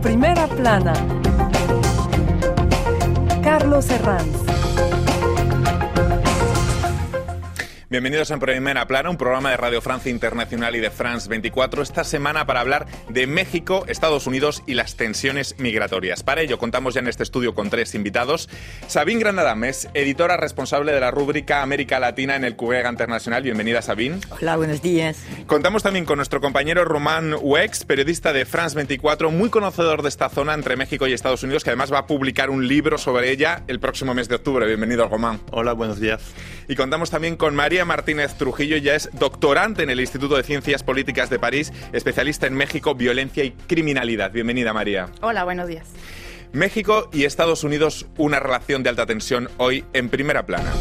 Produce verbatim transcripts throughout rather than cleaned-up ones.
Primera plana. Carlos Herranz. Bienvenidos a Primera Plana, un programa de Radio Francia Internacional y de France veinticuatro, esta semana para hablar de México, Estados Unidos y las tensiones migratorias. Para ello contamos ya en este estudio con tres invitados. Sabine Grandadam es editora responsable de la rúbrica América Latina en el Qurrier Internacional. Bienvenida, Sabine. Hola, buenos días. Contamos también con nuestro compañero Romain Huex, periodista de France veinticuatro, muy conocedor de esta zona entre México y Estados Unidos, que además va a publicar un libro sobre ella el próximo mes de octubre. Bienvenido, Romain. Hola, buenos días. Y contamos también con María Martínez Trujillo, ya es doctorante en el Instituto de Ciencias Políticas de París, especialista en México, violencia y criminalidad. Bienvenida, María. Hola, buenos días. México y Estados Unidos, una relación de alta tensión hoy en Primera Plana.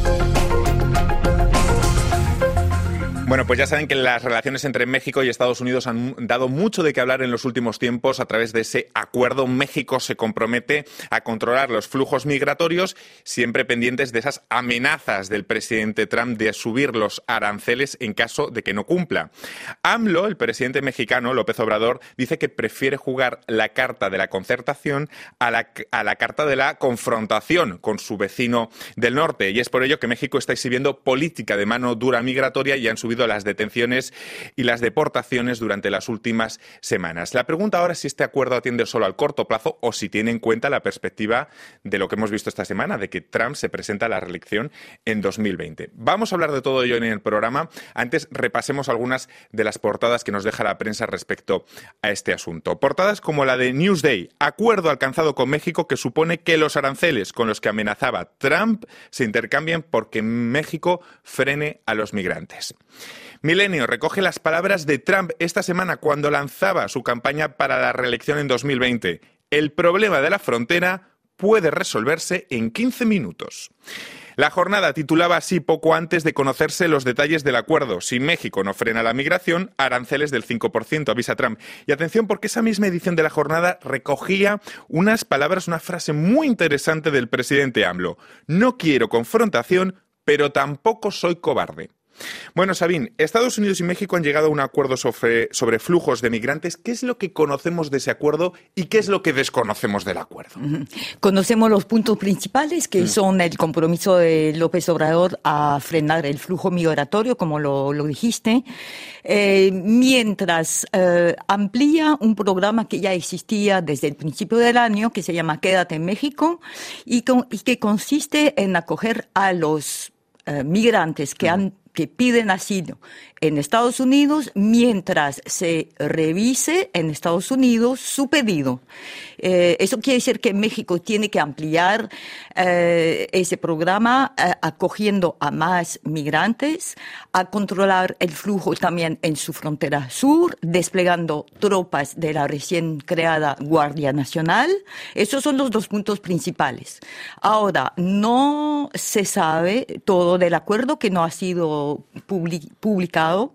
Bueno, pues ya saben que las relaciones entre México y Estados Unidos han dado mucho de qué hablar en los últimos tiempos. A través de ese acuerdo, México se compromete a controlar los flujos migratorios, siempre pendientes de esas amenazas del presidente Trump de subir los aranceles en caso de que no cumpla. AMLO, el presidente mexicano, López Obrador, dice que prefiere jugar la carta de la concertación a la, a la carta de la confrontación con su vecino del norte. Y es por ello que México está exhibiendo política de mano dura migratoria y han subido las detenciones y las deportaciones durante las últimas semanas. La pregunta ahora es si este acuerdo atiende solo al corto plazo o si tiene en cuenta la perspectiva de lo que hemos visto esta semana, de que Trump se presenta a la reelección en dos mil veinte. Vamos a hablar de todo ello en el programa. Antes repasemos algunas de las portadas que nos deja la prensa respecto a este asunto. Portadas como la de Newsday, acuerdo alcanzado con México que supone que los aranceles con los que amenazaba Trump se intercambien porque México frene a los migrantes. Milenio recoge las palabras de Trump esta semana cuando lanzaba su campaña para la reelección en dos mil veinte. El problema de la frontera puede resolverse en quince minutos. La jornada titulaba así poco antes de conocerse los detalles del acuerdo. Si México no frena la migración, aranceles del cinco por ciento, avisa Trump. Y atención, porque esa misma edición de la jornada recogía unas palabras, una frase muy interesante del presidente AMLO. No quiero confrontación, pero tampoco soy cobarde. Bueno, Sabine, Estados Unidos y México han llegado a un acuerdo sobre, sobre flujos de migrantes. ¿Qué es lo que conocemos de ese acuerdo y qué es lo que desconocemos del acuerdo? Conocemos los puntos principales, que mm. son el compromiso de López Obrador a frenar el flujo migratorio, como lo, lo dijiste, eh, mientras eh, amplía un programa que ya existía desde el principio del año, que se llama Quédate en México, y, con, y que consiste en acoger a los eh, migrantes que mm. han que piden asilo en Estados Unidos mientras se revise en Estados Unidos su pedido. Eh, eso quiere decir que México tiene que ampliar eh, ese programa eh, acogiendo a más migrantes, a controlar el flujo también en su frontera sur, desplegando tropas de la recién creada Guardia Nacional. Esos son los dos puntos principales. Ahora, no se sabe todo del acuerdo que no ha sido publicado. Uh-huh.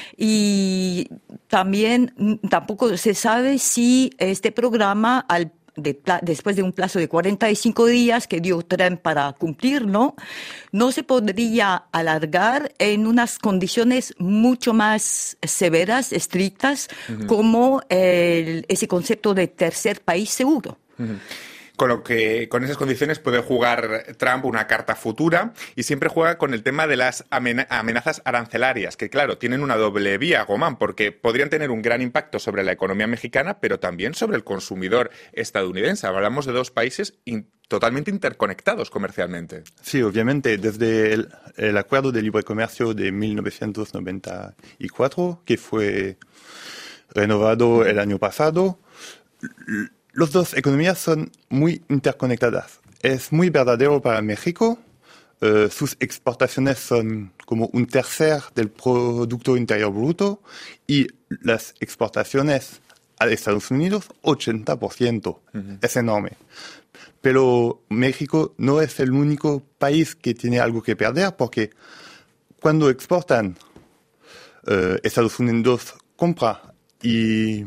Y también tampoco se sabe si este programa, al, de, después de un plazo de cuarenta y cinco días que dio Trump para cumplirlo, no se podría alargar en unas condiciones mucho más severas, estrictas, uh-huh. como el, ese concepto de tercer país seguro. Uh-huh. Con lo que, con esas condiciones puede jugar Trump una carta futura y siempre juega con el tema de las amenazas arancelarias, que claro, tienen una doble vía, Román, porque podrían tener un gran impacto sobre la economía mexicana, pero también sobre el consumidor estadounidense. Hablamos de dos países in- totalmente interconectados comercialmente. Sí, obviamente, desde el, el Acuerdo de Libre Comercio de mil novecientos noventa y cuatro, que fue renovado el año pasado, las dos economías son muy interconectadas. Es muy verdadero para México. Uh, sus exportaciones son como un tercer del Producto Interior Bruto y las exportaciones a Estados Unidos, ochenta por ciento. Uh-huh. Es enorme. Pero México no es el único país que tiene algo que perder porque cuando exportan, uh, Estados Unidos compra y...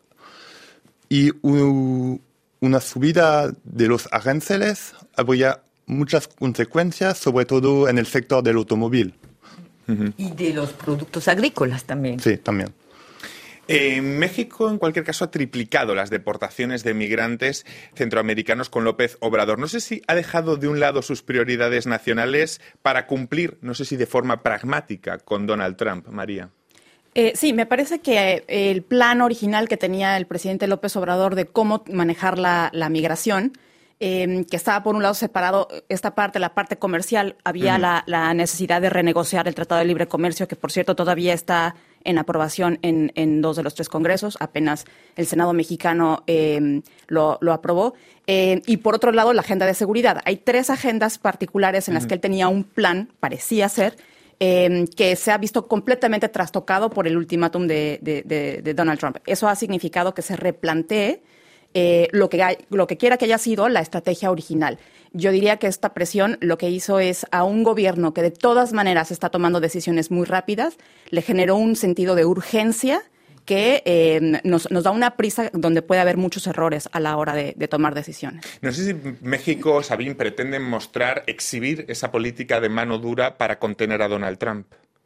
y un, una subida de los aranceles habría muchas consecuencias, sobre todo en el sector del automóvil. Uh-huh. Y de los productos agrícolas también. Sí, también. Eh, México, en cualquier caso, ha triplicado las deportaciones de migrantes centroamericanos con López Obrador. No sé si ha dejado de un lado sus prioridades nacionales para cumplir, no sé si de forma pragmática, con Donald Trump. María. Eh, sí, me parece que el plan original que tenía el presidente López Obrador de cómo manejar la, la migración, eh, que estaba por un lado separado esta parte, la parte comercial, había uh-huh. la, la necesidad de renegociar el Tratado de Libre Comercio, que por cierto todavía está en aprobación en, en dos de los tres congresos, apenas el Senado mexicano eh, lo, lo aprobó. Eh, y por otro lado, la agenda de seguridad. Hay tres agendas particulares en uh-huh. las que él tenía un plan, parecía ser, Eh, que se ha visto completamente trastocado por el ultimátum de, de, de, de Donald Trump. Eso ha significado que se replantee eh, lo, que hay, lo que quiera que haya sido la estrategia original. Yo diría que esta presión lo que hizo es a un gobierno que de todas maneras está tomando decisiones muy rápidas, le generó un sentido de urgencia que eh, nos, nos da una prisa donde puede haber muchos errores a la hora de, de tomar decisiones. No sé si México, Sabine, pretende mostrar, exhibir esa política de mano dura para contener a Donald Trump.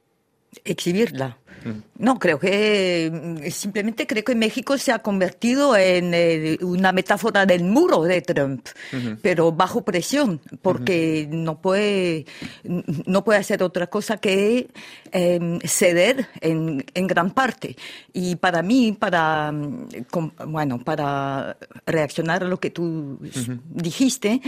Exhibirla. No, creo que simplemente creo que México se ha convertido en eh, una metáfora del muro de Trump, uh-huh. pero bajo presión, porque uh-huh. no puede no puede hacer otra cosa que eh, ceder en, en gran parte. Y para mí, para com, bueno, para reaccionar a lo que tú uh-huh. dijiste,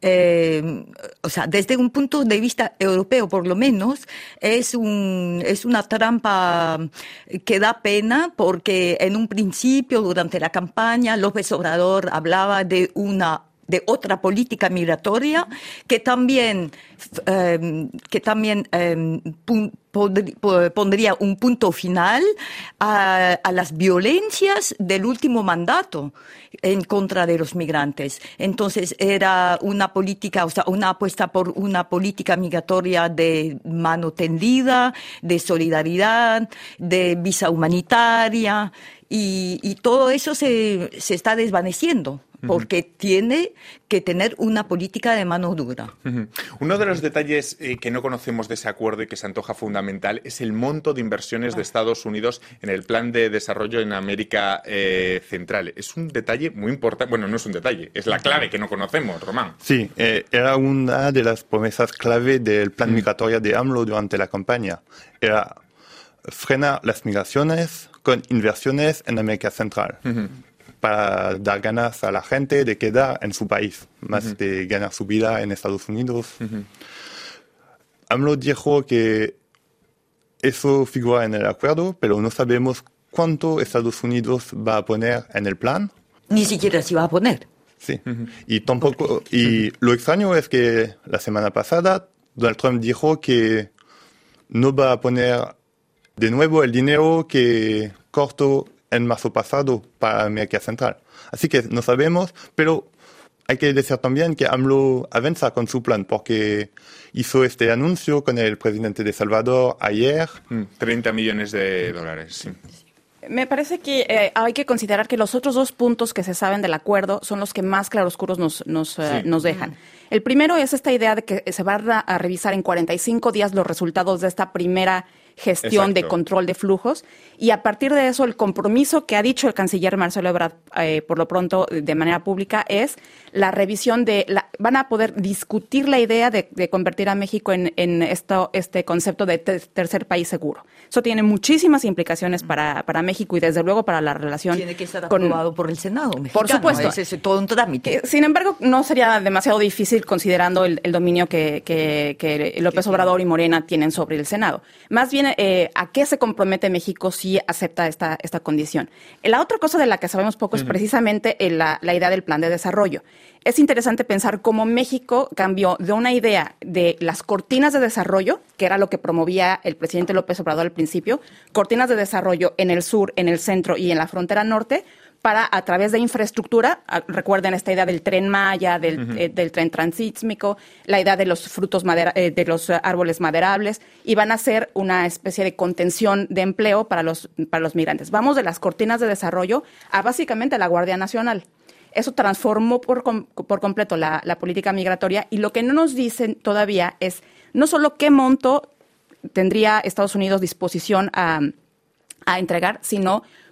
eh, o sea, desde un punto de vista europeo, por lo menos, es un es una trampa que da pena, porque en un principio, durante la campaña, López Obrador hablaba de una de otra política migratoria que también eh, que también eh, pun, pondría un punto final a, a las violencias del último mandato en contra de los migrantes. Entonces era una política, o sea, una apuesta por una política migratoria de mano tendida, de solidaridad, de visa humanitaria, y, y todo eso se, se está desvaneciendo, porque uh-huh. tiene que tener una política de mano dura. Uh-huh. Uno de los detalles eh, que no conocemos de ese acuerdo y que se antoja fundamental es el monto de inversiones ah. de Estados Unidos en el plan de desarrollo en América eh, Central. Es un detalle muy importante. Bueno, no es un detalle, es la clave que no conocemos, Román. Sí, eh, era una de las promesas clave del plan uh-huh. migratorio de AMLO durante la campaña. Era frenar las migraciones con inversiones en América Central. Uh-huh. Para dar ganas a la gente de quedar en su país, más uh-huh. de ganar su vida en Estados Unidos. Uh-huh. AMLO dijo que eso figura en el acuerdo, pero no sabemos cuánto Estados Unidos va a poner en el plan. Ni siquiera se va a poner. Sí, uh-huh. y tampoco. Y lo extraño es que la semana pasada Donald Trump dijo que no va a poner de nuevo el dinero que cortó en marzo pasado para América Central. Así que no sabemos, pero hay que decir también que AMLO avanza con su plan, porque hizo este anuncio con el presidente de Salvador ayer. treinta millones de dólares, sí. Me parece que eh, hay que considerar que los otros dos puntos que se saben del acuerdo son los que más claroscuros nos, nos, sí. eh, nos dejan. El primero es esta idea de que se van a, a revisar en cuarenta y cinco días los resultados de esta primera gestión Exacto. de control de flujos, y a partir de eso el compromiso que ha dicho el canciller Marcelo Ebrard eh, por lo pronto de manera pública es la revisión de, la, van a poder discutir la idea de, de convertir a México en, en esto, este concepto de ter, tercer país seguro. Eso tiene muchísimas implicaciones para, para México y desde luego para la relación. Tiene que estar con, aprobado por el Senado mexicano. Por supuesto. Es, es todo un trámite. Eh, sin embargo, no sería demasiado difícil considerando el, el dominio que, que, que López Obrador y Morena tienen sobre el Senado. Más bien, eh, ¿a qué se compromete México si acepta esta, esta condición? La otra cosa de la que sabemos poco uh-huh. es precisamente la, la idea del plan de desarrollo. Es interesante pensar cómo México cambió de una idea de las cortinas de desarrollo, que era lo que promovía el presidente López Obrador al principio, cortinas de desarrollo en el sur, en el centro y en la frontera norte, para, a través de infraestructura, recuerden esta idea del Tren Maya, del, uh-huh. eh, del tren transísmico, la idea de los frutos madera, eh, de los árboles maderables, y van a ser una especie de contención de empleo para los, para los migrantes. Vamos de las cortinas de desarrollo a básicamente la Guardia Nacional. Eso transformó por, com- por completo la, la política migratoria, y lo que no nos dicen todavía es no solo qué monto tendría Estados Unidos disposición a, a entregar, sino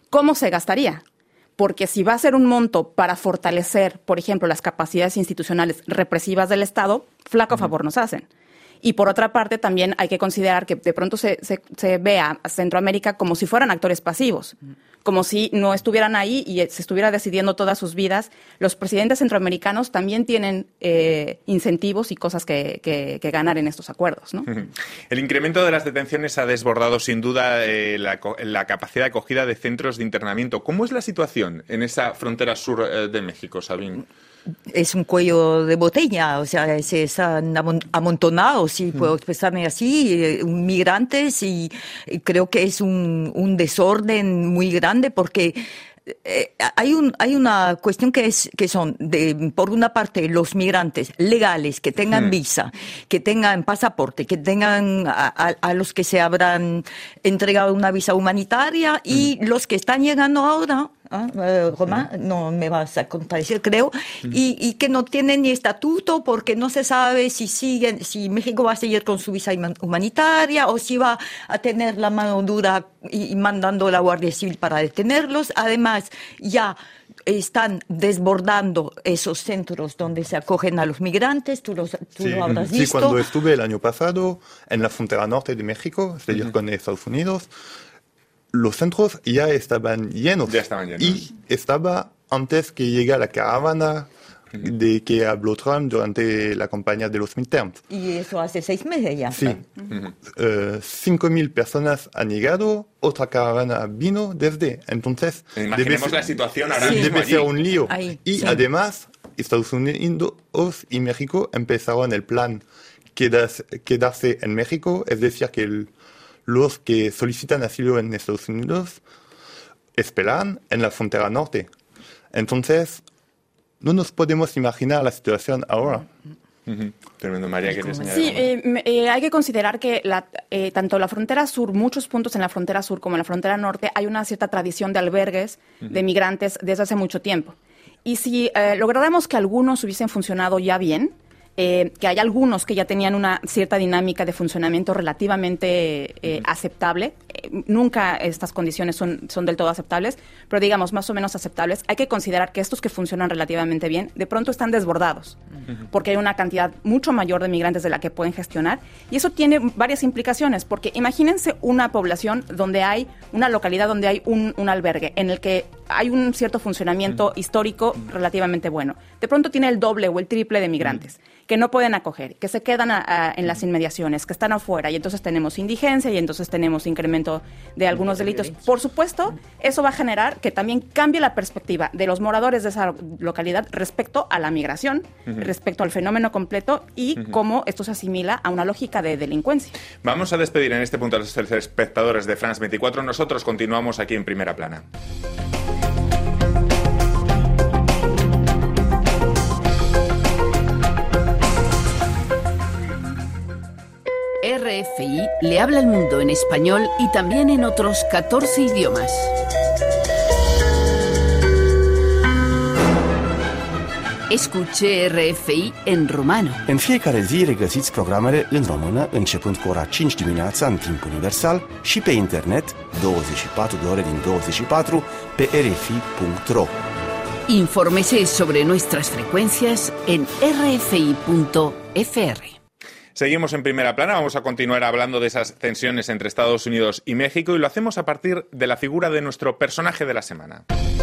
¿cómo se gastaría? Porque si va a ser un monto para fortalecer, por ejemplo, las capacidades institucionales represivas del Estado, flaco uh-huh. favor nos hacen. Y por otra parte, también hay que considerar que de pronto se, se, se vea a Centroamérica como si fueran actores pasivos, como si no estuvieran ahí y se estuviera decidiendo todas sus vidas. Los presidentes centroamericanos también tienen eh, incentivos y cosas que, que, que ganar en estos acuerdos, ¿no? El incremento de las detenciones ha desbordado sin duda eh, la, la capacidad de acogida de centros de internamiento. ¿Cómo es la situación en esa frontera sur eh, de México, Sabine? Es un cuello de botella, o sea, se están amontonados, si puedo expresarme así, migrantes, y creo que es un, un desorden muy grande porque eh, hay un hay una cuestión que es que son de por una parte los migrantes legales que tengan visa, que tengan pasaporte, que tengan a, a, a los que se habrán entregado una visa humanitaria y los que están llegando ahora. ¿Ah? Eh, Román, no me vas a contradecir, creo, y, y que no tienen ni estatuto porque no se sabe si siguen, si México va a seguir con su visa humanitaria o si va a tener la mano dura y, y mandando la Guardia Civil para detenerlos. Además, ya están desbordando esos centros donde se acogen a los migrantes, tú, los, tú sí, lo habrás sí, visto. Sí, cuando estuve el año pasado en la frontera norte de México, es decir, uh-huh. con Estados Unidos, los centros ya estaban llenos. Ya estaban llenos. Y estaba antes que llegue la caravana uh-huh. de que habló Trump durante la campaña de los midterms. Y eso hace seis meses ya. Sí. Uh-huh. Uh, cinco mil personas han llegado, otra caravana vino desde. Entonces, imaginemos debe, la situación ahora sí. mismo Debe allí. ser un lío. Ahí, y sí. además, Estados Unidos y México empezaron el plan quedarse, quedarse en México, es decir, que el los que solicitan asilo en Estados Unidos esperan en la frontera norte. Entonces, no nos podemos imaginar la situación ahora. Uh-huh. Tremendo. María, ¿quieres añadir Sí, algo? eh, eh, hay que considerar que la, eh, tanto la frontera sur, muchos puntos en la frontera sur como en la frontera norte, hay una cierta tradición de albergues uh-huh. de migrantes desde hace mucho tiempo. Y si eh, lográramos que algunos hubiesen funcionado ya bien, Eh, que hay algunos que ya tenían una cierta dinámica de funcionamiento relativamente eh, aceptable. Eh, nunca estas condiciones son, son del todo aceptables, pero digamos más o menos aceptables. Hay que considerar que estos que funcionan relativamente bien, de pronto están desbordados, uh-huh. porque hay una cantidad mucho mayor de migrantes de la que pueden gestionar. Y eso tiene varias implicaciones, porque imagínense una población donde hay, una localidad donde hay un, un albergue, en el que hay un cierto funcionamiento uh-huh. histórico relativamente bueno. De pronto tiene el doble o el triple de migrantes. Uh-huh. que no pueden acoger, que se quedan a, a, en las inmediaciones, que están afuera, y entonces tenemos indigencia y entonces tenemos incremento de algunos delitos. Por supuesto, eso va a generar que también cambie la perspectiva de los moradores de esa localidad respecto a la migración, uh-huh. respecto al fenómeno completo y uh-huh. cómo esto se asimila a una lógica de delincuencia. Vamos a despedir en este punto a los espectadores de France veinticuatro. Nosotros continuamos aquí en Primera Plana. R F I le habla al mundo en español y también en otros catorce idiomas. Escuche R F I în romano. În fiecare zi regăsiți programele în română, începând cu ora cinci dimineața în timp universal și pe internet douăzeci și patru de ore din douăzeci și patru pe r f i punto r o. Infórmese sobre nuestras frecuencias en r f i punto f r. Seguimos en Primera Plana, vamos a continuar hablando de esas tensiones entre Estados Unidos y México y lo hacemos a partir de la figura de nuestro personaje de la semana.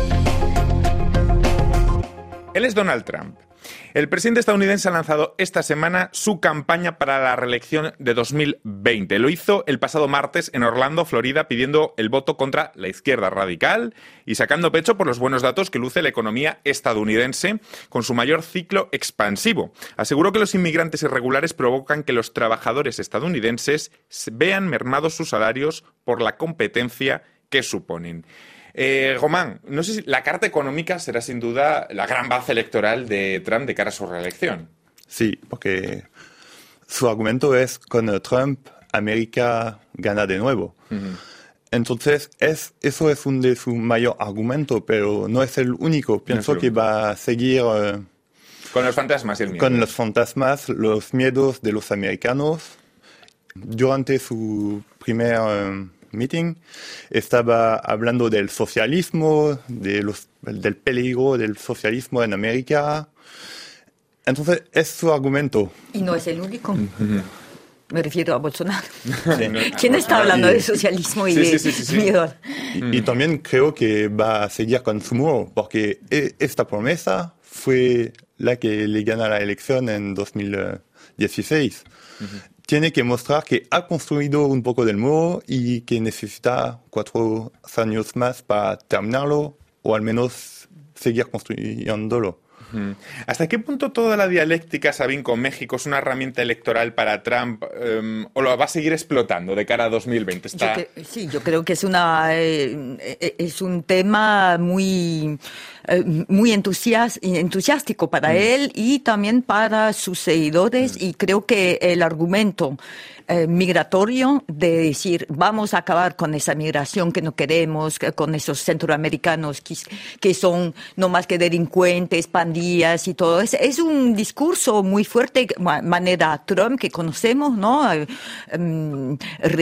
Él es Donald Trump. El presidente estadounidense ha lanzado esta semana su campaña para la reelección de dos mil veinte. Lo hizo el pasado martes en Orlando, Florida, pidiendo el voto contra la izquierda radical y sacando pecho por los buenos datos que luce la economía estadounidense con su mayor ciclo expansivo. Aseguró que los inmigrantes irregulares provocan que los trabajadores estadounidenses vean mermados sus salarios por la competencia que suponen. Eh, Román, no sé si la carta económica será sin duda la gran baza electoral de Trump de cara a su reelección. Sí, porque su argumento es con Trump América gana de nuevo. Uh-huh. Entonces, es, eso es un de su mayor argumento, pero no es el único. Pienso no es el único. Que va a seguir uh, con los fantasmas y el miedo. Con los fantasmas, los miedos de los americanos. Durante su primer uh, meeting, estaba hablando del socialismo, de los, del peligro del socialismo en América. Entonces, es su argumento. Y no es el único. Uh-huh. Me refiero a Bolsonaro. Sí. ¿Quién está hablando y, de socialismo y sí, de sí, sí, sí, miedo? Sí. Y, y también creo que va a seguir con su muro, porque esta promesa fue la que le gana la elección en dos mil dieciséis. Uh-huh. Tiene que mostrar que ha construido un poco del muro y que necesita cuatro años más para terminarlo, o al menos seguir construyéndolo. ¿Hasta qué punto toda la dialéctica, Sabine, con México es una herramienta electoral para Trump um, o lo va a seguir explotando de cara a dos mil veinte? Está... Yo que, sí, yo creo que es una eh, es un tema muy eh, muy entusias, entusiástico para mm. él y también para sus seguidores, mm. y creo que el argumento Eh, migratorio, de decir vamos a acabar con esa migración que no queremos, con esos centroamericanos que, que son no más que delincuentes, pandillas y todo. Es, es un discurso muy fuerte, manera Trump que conocemos, ¿no? Eh, um,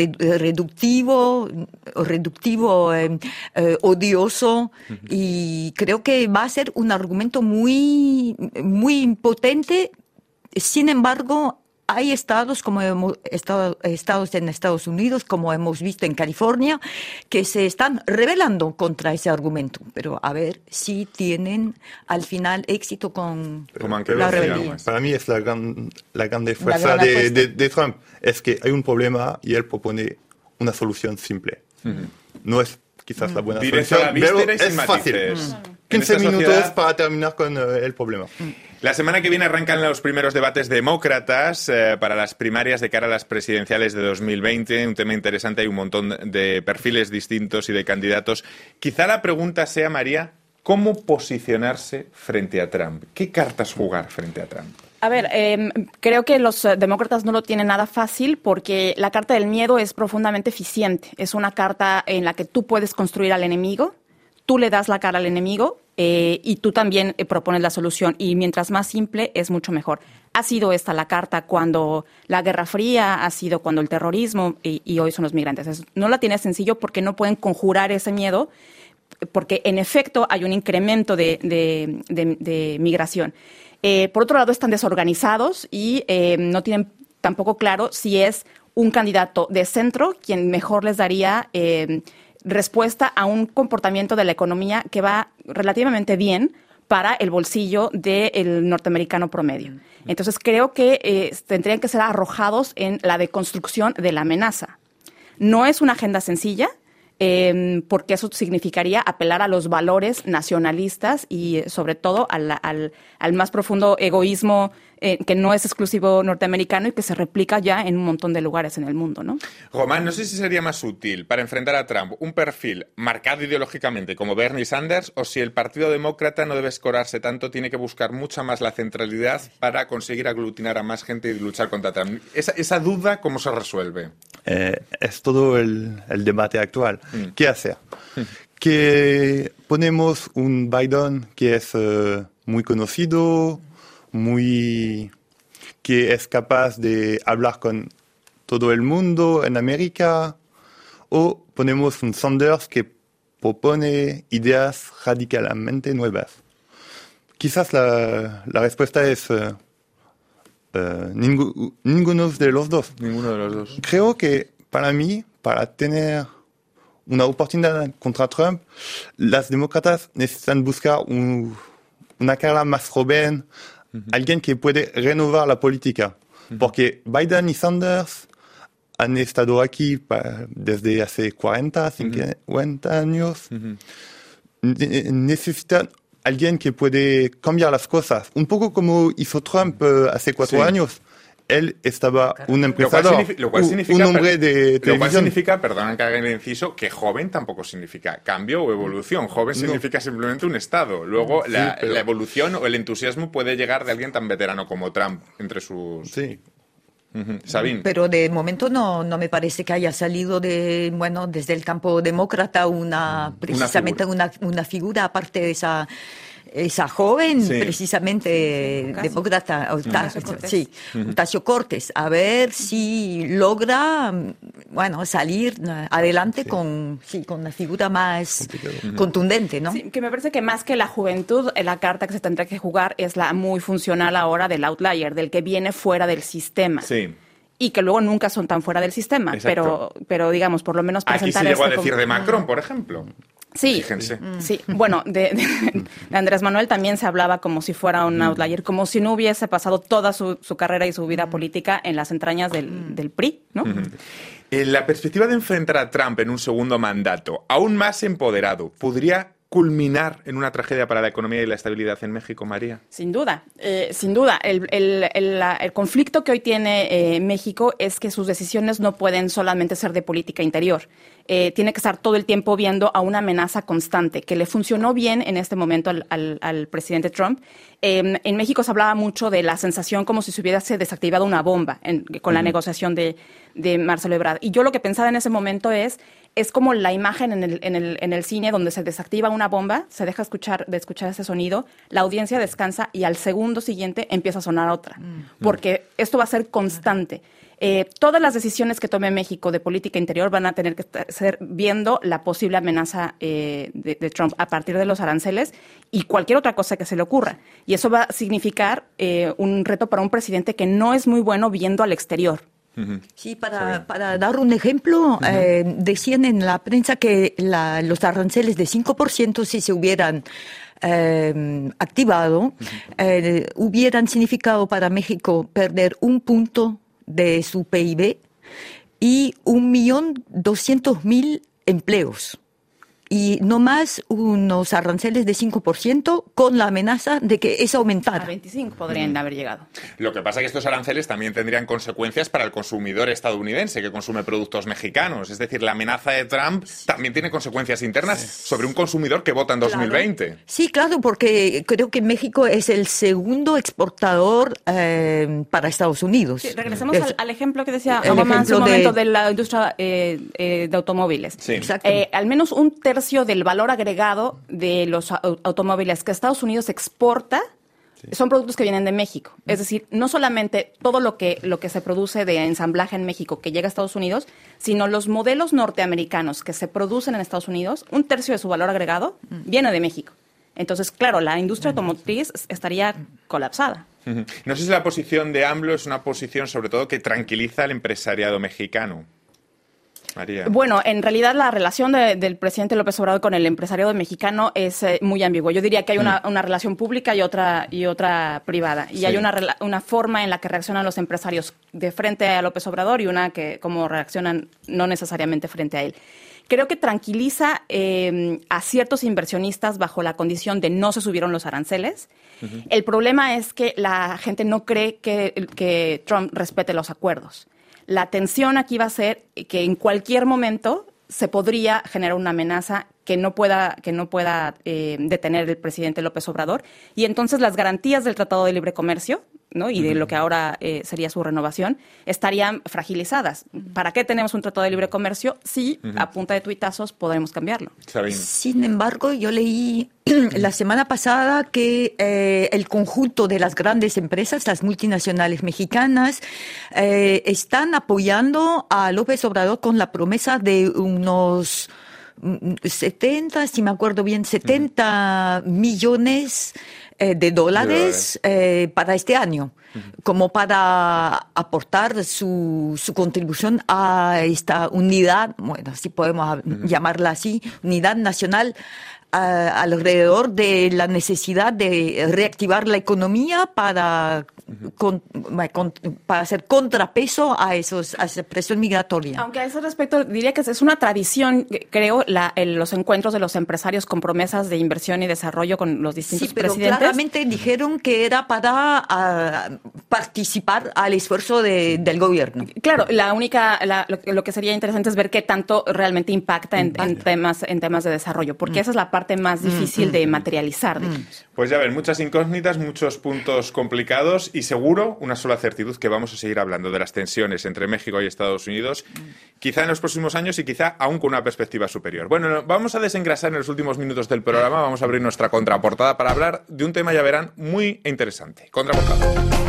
reductivo, reductivo, eh, eh, odioso, uh-huh. y creo que va a ser un argumento muy, muy potente. Sin embargo, hay estados como hemos estado, estados en Estados Unidos, como hemos visto en California, que se están rebelando contra ese argumento. Pero a ver si tienen al final éxito con pero, la rebelión. Para mí es la gran, la grande fuerza la de, de, de Trump. Es que hay un problema y él propone una solución simple. Uh-huh. No es quizás uh-huh. la buena Directo solución, pero es fácil. Uh-huh. quince minutos sociedad... para terminar con uh, el problema. Uh-huh. La semana que viene arrancan los primeros debates demócratas eh, para las primarias de cara a las presidenciales de dos mil veinte. Un tema interesante, hay un montón de perfiles distintos y de candidatos. Quizá la pregunta sea, María, ¿cómo posicionarse frente a Trump? ¿Qué cartas jugar frente a Trump? A ver, eh, creo que los demócratas no lo tienen nada fácil porque la carta del miedo es profundamente eficiente. Es una carta en la que tú puedes construir al enemigo, tú le das la cara al enemigo, Eh, y tú también eh, propones la solución, y mientras más simple es mucho mejor. Ha sido esta la carta cuando la Guerra Fría, ha sido cuando el terrorismo, y, y hoy son los migrantes. Es, no la tiene sencillo porque no pueden conjurar ese miedo, porque en efecto hay un incremento de, de, de, de migración. Eh, por otro lado, están desorganizados y eh, no tienen tampoco claro si es un candidato de centro quien mejor les daría eh, respuesta a un comportamiento de la economía que va relativamente bien para el bolsillo del norteamericano promedio. Entonces, creo que eh, tendrían que ser arrojados en la deconstrucción de la amenaza. No es una agenda sencilla, eh, porque eso significaría apelar a los valores nacionalistas y, sobre todo, al, al, al más profundo egoísmo eh, que no es exclusivo norteamericano y que se replica ya en un montón de lugares en el mundo, ¿no? Román, no sé si sería más útil para enfrentar a Trump un perfil marcado ideológicamente como Bernie Sanders, o si el Partido Demócrata no debe escorarse tanto, tiene que buscar mucha más la centralidad para conseguir aglutinar a más gente y luchar contra Trump. Esa, esa duda, ¿cómo se resuelve? Eh, es todo el, el debate actual. Mm. ¿Qué hacer? Mm. Que ponemos un Biden que es uh, muy conocido, muy que es capaz de hablar con todo el mundo en América, o ponemos un Sanders que propone ideas radicalmente nuevas. Quizás la, la respuesta es uh, uh, ningu, ninguno de los dos. Ninguno de los dos. Creo que para mí, para tener una oportunidad contra Trump, las demócratas necesitan buscar un, una cara más joven, uh-huh. alguien que puede renovar la política. Uh-huh. Porque Biden y Sanders han estado aquí pa, desde hace cuarenta, cincuenta uh-huh. años. Uh-huh. Ne- necesitan alguien que puede cambiar las cosas. Un poco como hizo Trump uh, hace cuatro sí. años. Él estaba un empresario, lo cual significa, un hombre de televisión. Lo cual significa, perdón que haga el inciso, que joven tampoco significa cambio o evolución. Joven no. significa simplemente un estado. Luego, sí, la, pero... la evolución o el entusiasmo puede llegar de alguien tan veterano como Trump entre sus... Sí. Uh-huh. Sabine. Pero de momento no, no me parece que haya salido de, bueno, desde el campo demócrata una, precisamente una figura, una, una figura aparte de esa... esa joven, sí. precisamente Ocasio. demócrata, Ocasio Cortés. sí, Ocasio Cortés, a ver si logra, bueno, salir adelante Sí. con, sí, con una figura más Complicado. contundente, ¿no? Sí, que me parece que más que la juventud, eh, la carta que se tendrá que jugar es la muy funcional ahora del outlier, del que viene fuera del sistema. Sí. Y que luego nunca son tan fuera del sistema, Exacto. pero, pero digamos, por lo menos Aquí presentar se llegó a este decir como- de Macron, por ejemplo. Sí, Fíjense. sí. Bueno, de, de- de Andrés Manuel también se hablaba como si fuera un outlier, como si no hubiese pasado toda su, su carrera y su vida política en las entrañas del, del P R I, ¿no? En la perspectiva de enfrentar a Trump en un segundo mandato, aún más empoderado, ¿podría culminar en una tragedia para la economía y la estabilidad en México, María? Sin duda, eh, sin duda. El, el- el- la- el conflicto que hoy tiene eh, México es que sus decisiones no pueden solamente ser de política interior. Eh, tiene que estar todo el tiempo viendo a una amenaza constante, que le funcionó bien en este momento al, al- al presidente Trump. Eh, en México se hablaba mucho de la sensación como si se hubiese desactivado una bomba en- con la negociación de, de Marcelo Ebrard. Y yo lo que pensaba en ese momento es, es como la imagen en el, en el, en el cine donde se desactiva una bomba, se deja escuchar, de escuchar ese sonido, la audiencia descansa y al segundo siguiente empieza a sonar otra. Porque esto va a ser constante. Eh, todas las decisiones que tome México de política interior van a tener que esta- ser viendo la posible amenaza eh, de, de Trump a partir de los aranceles y cualquier otra cosa que se le ocurra. Y eso va a significar eh, un reto para un presidente que no es muy bueno viendo al exterior. Sí, para, para dar un ejemplo, eh, decían en la prensa que la- los aranceles de cinco por ciento, si se hubieran eh, activado, eh, hubieran significado para México perder un punto de su P I B y un millón doscientos mil empleos. Y no más unos aranceles de cinco por ciento con la amenaza de que eso A aumentara. veinticinco podrían haber llegado. Lo que pasa es que estos aranceles también tendrían consecuencias para el consumidor estadounidense que consume productos mexicanos. Es decir, la amenaza de Trump también tiene consecuencias internas sobre un consumidor que vota en dos mil veinte. Sí, claro, porque creo que México es el segundo exportador eh, para Estados Unidos. Sí, regresemos Es- al, al ejemplo que decía el Obama hace ejemplo un de- momento de, la industria eh, eh, de automóviles. Sí. Exacto. Eh, al menos un tercio del valor agregado de los au- automóviles que Estados Unidos exporta son productos que vienen de México. Es decir, no solamente todo lo que, lo que se produce de ensamblaje en México que llega a Estados Unidos, sino los modelos norteamericanos que se producen en Estados Unidos, un tercio de su valor agregado viene de México. Entonces, claro, la industria automotriz estaría colapsada. Ujú. No sé si la posición de AMLO es una posición sobre todo que tranquiliza al empresariado mexicano. María. Bueno, en realidad la relación de- del presidente López Obrador con el empresariado mexicano es eh, muy ambigua. Yo diría que hay una, una relación pública y otra y otra privada. Y Sí. hay una, rela- una forma en la que reaccionan los empresarios de frente a López Obrador y una que como reaccionan no necesariamente frente a él. Creo que tranquiliza eh, a ciertos inversionistas bajo la condición de no se subieron los aranceles. El problema es que la gente no cree que, que Trump respete los acuerdos. La tensión aquí va a ser que en cualquier momento se podría generar una amenaza que no pueda, que no pueda eh, detener el presidente López Obrador. Y entonces las garantías del Tratado de Libre Comercio, ¿no? y de lo que ahora eh, sería su renovación, estarían fragilizadas. ¿Para qué tenemos un Tratado de Libre Comercio si a punta de tuitazos podremos cambiarlo? Sabine. Sin embargo, yo leí la semana pasada que eh, el conjunto de las grandes empresas, las multinacionales mexicanas, eh, están apoyando a López Obrador con la promesa de unos mm, setenta, si me acuerdo bien, setenta millones eh, de dólares eh, para este año, como para aportar su, su contribución a esta unidad, bueno, si podemos llamarla así, unidad nacional, a- alrededor de la necesidad de reactivar la economía para, con- con- para hacer contrapeso a, esos, a esa presión migratoria. Aunque a ese respecto diría que es una tradición, creo, la, el- los encuentros de los empresarios con promesas de inversión y desarrollo con los distintos Sí, pero presidentes. claramente dijeron que era para ah, participar al esfuerzo de- del gobierno. Claro, la única, la- lo, lo que sería interesante es ver qué tanto realmente impacta en, en temas, en temas de desarrollo, porque esa es la parte parte más difícil de materializar, digamos. Pues ya ven, muchas incógnitas, muchos puntos complicados y seguro una sola certidumbre, que vamos a seguir hablando de las tensiones entre México y Estados Unidos, quizá en los próximos años y quizá aún con una perspectiva superior. Bueno, vamos a desengrasar en los últimos minutos del programa, vamos a abrir nuestra contraportada para hablar de un tema, ya verán, muy interesante. Contraportada.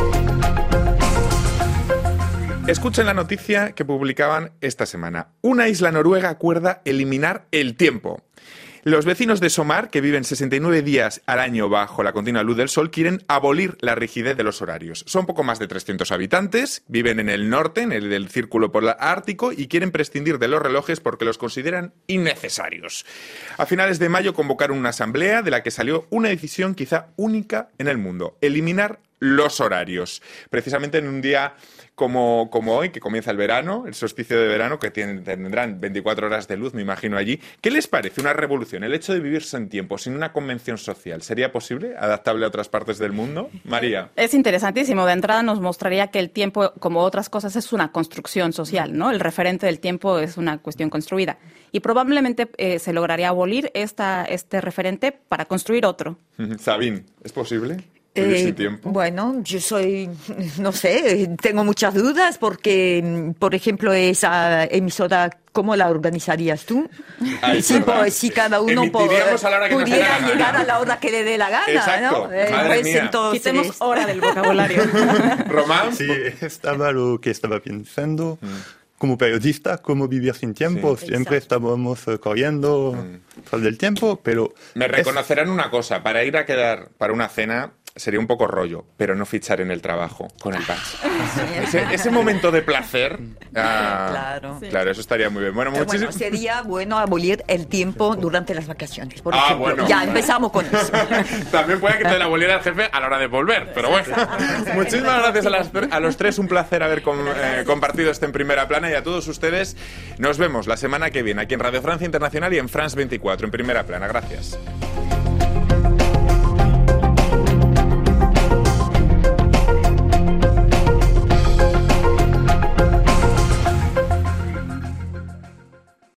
Escuchen la noticia que publicaban esta semana. Una isla noruega acuerda eliminar el tiempo. Los vecinos de Somar, que viven sesenta y nueve días al año bajo la continua luz del sol, quieren abolir la rigidez de los horarios. Son poco más de trescientos habitantes, viven en el norte, en el del Círculo Polar Ártico, y quieren prescindir de los relojes porque los consideran innecesarios. A finales de mayo convocaron una asamblea de la que salió una decisión quizá única en el mundo: eliminar los horarios. Precisamente en un día como, como hoy, que comienza el verano, el solsticio de verano, que tienen, tendrán veinticuatro horas de luz, me imagino, allí. ¿Qué les parece una revolución? El hecho de vivir sin tiempo, sin una convención social, ¿sería posible? ¿Adaptable a otras partes del mundo? María. Es interesantísimo. De entrada nos mostraría que el tiempo, como otras cosas, es una construcción social, ¿no? El referente del tiempo es una cuestión construida. Y probablemente eh, se lograría abolir esta, este referente para construir otro. Sabine, ¿es posible? Eh, tiempo? Bueno, yo soy, no sé, tengo muchas dudas porque, por ejemplo, esa emisora, ¿cómo la organizarías tú? Ay, si, por, si cada uno por, a la hora que pudiera nos llegar a la hora que le dé la gana, Exacto. ¿no? Eh, Madre pues mía. entonces, Quitemos hora del vocabulario. ¿Román? Sí, estaba lo que estaba pensando. Mm. Como periodista, cómo vivir sin tiempo. Sí. Siempre Exacto. estábamos uh, corriendo mm. tras del tiempo, pero... Me reconocerán es... una cosa, para ir a quedar para una cena sería un poco rollo, pero no fichar en el trabajo con el badge. ese, ese momento de placer, ah, claro. Sí. Claro, eso estaría muy bien. Bueno, muchísimo... bueno, sería bueno abolir el tiempo durante las vacaciones, por ah, ejemplo. Bueno. Ya empezamos con eso. También puede que te la aboliera el jefe a la hora de volver, pero bueno. Muchísimas gracias a, las, a los tres, un placer haber com, eh, compartido este En Primera Plana, y a todos ustedes nos vemos la semana que viene aquí en Radio Francia Internacional y en France veinticuatro, en Primera Plana. Gracias.